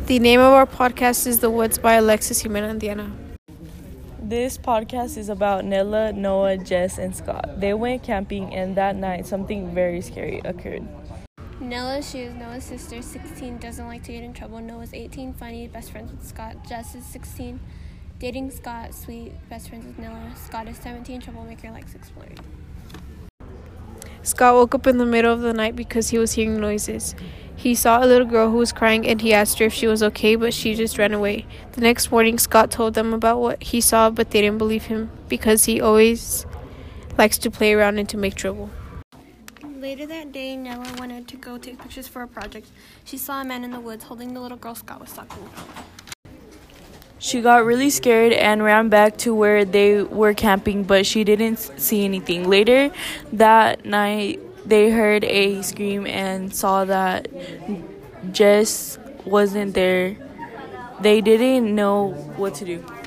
The name of our podcast is The Woods by Alexis Jimena and Diana. This podcast is about Nella, Noah, Jess, and Scott. They went camping, and that night something very scary occurred. Nella, she is Noah's sister, 16, doesn't like to get in trouble. Noah's 18, funny, best friends with Scott. Jess is 16, dating Scott, sweet, best friends with Nella. Scott is 17, troublemaker, likes exploring. Scott woke up in the middle of the night because he was hearing noises. He saw a little girl who was crying, and he asked her if she was okay, but she just ran away. The next morning, Scott told them about what he saw, but they didn't believe him because he always likes to play around and to make trouble. Later that day, Nella wanted to go take pictures for a project. She saw a man in the woods holding the little girl Scott was talking about. She got really scared and ran back to where they were camping, but she didn't see anything. Later that night, they heard a scream and saw that Jess wasn't there. They didn't know what to do.